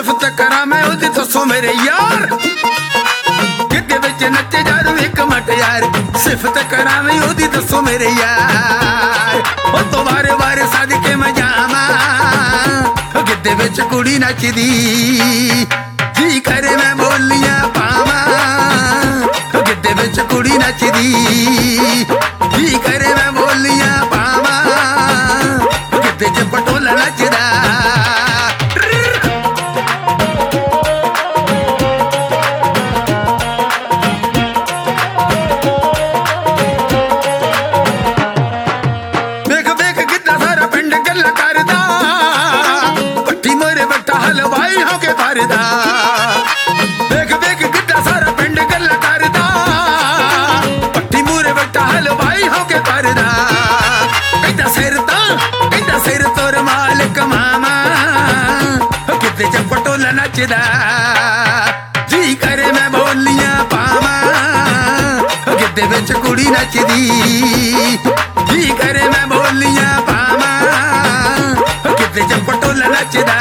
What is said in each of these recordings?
सिफत करा मैं ओदी दसो मेरे यार गिद्दे विच नचे जारू एक मट यार सिफत करा मैं ओदी दसो मेरे यार ओ तो वारे वारे सदके मैं जावां गिद्दे विच कुड़ी नचदी जी करे मैं बोलियां पावां गिद्दे विच कुड़ी नचदी जी करे मैं बोलियां पावां गिद्दे च पटोला नचदा देख देख गिद्दा सारा पिंड गल करदा पट्टी मूरे बट्टा हलवाई हो के परदा कहदा सिर तोर मालिक मामा गिद्दे च पटोला नचदा जी करे मैं बोलियां पावां गिद्दे विच कुड़ी नचदी जी करे मैं बोलियां पावां गिद्दे च पटोला नचदा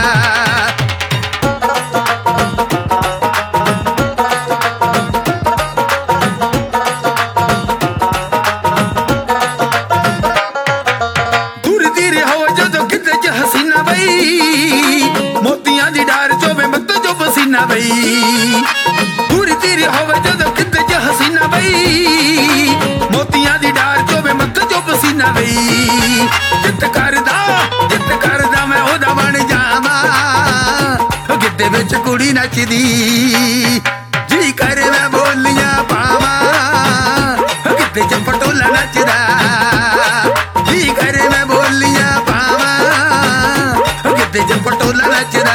मोतियां दी डार चोवे मत जो पसीना बई पूरी तेरी होवे जदों किते च हसीना बई मोतियां दी डार चोवे मत जो पसीना बई जित करदा मैं ओदा बन जावां गिद्दे विच कुड़ी नचदी जी करे मैं बोलियां पावां गिद्दे च पटोला नचदा जी करे मैं बोलियां पावां गिद्दे च पटोला नचदा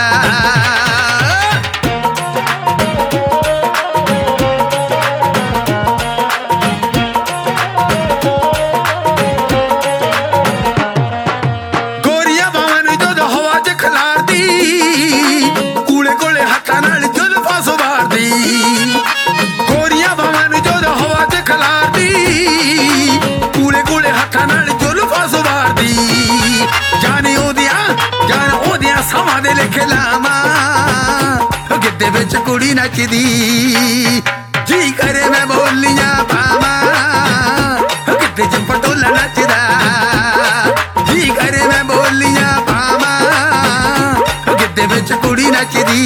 गोरिया बावां नूं जदों हवा च खलारदी कूले कोले हत्थां नाल जुल्फां सुवारदी गोरिया बावां नूं जदों हवा च खलारदी कूले कोले हत्थां नाल जुल्फां सुवारदी जाने ओदियां सवां दे लिखे लावां गिद्दे विच कुड़ी नचदी जी करे मैं बोलियां पावां गिद्दे च पटोला नचदा जी करे मैं बोलियां पावां गिद्दे विच कुड़ी नचदी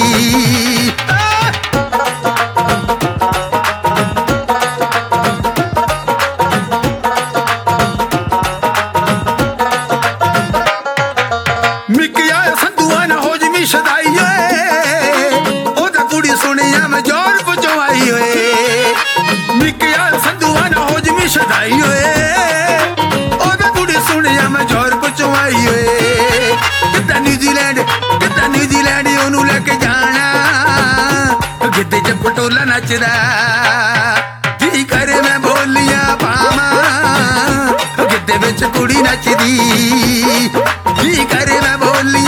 शदाई होए ओदा कुड़ी सुनिया मैं जोर पुचवाई होए कितना न्यूजीलैंड ओनू लेके जाना गिद्दे च पटोला नचदा जी करे मैं बोलियां पावां गिद्दे विच कुड़ी नचदी जी करे मैं बोली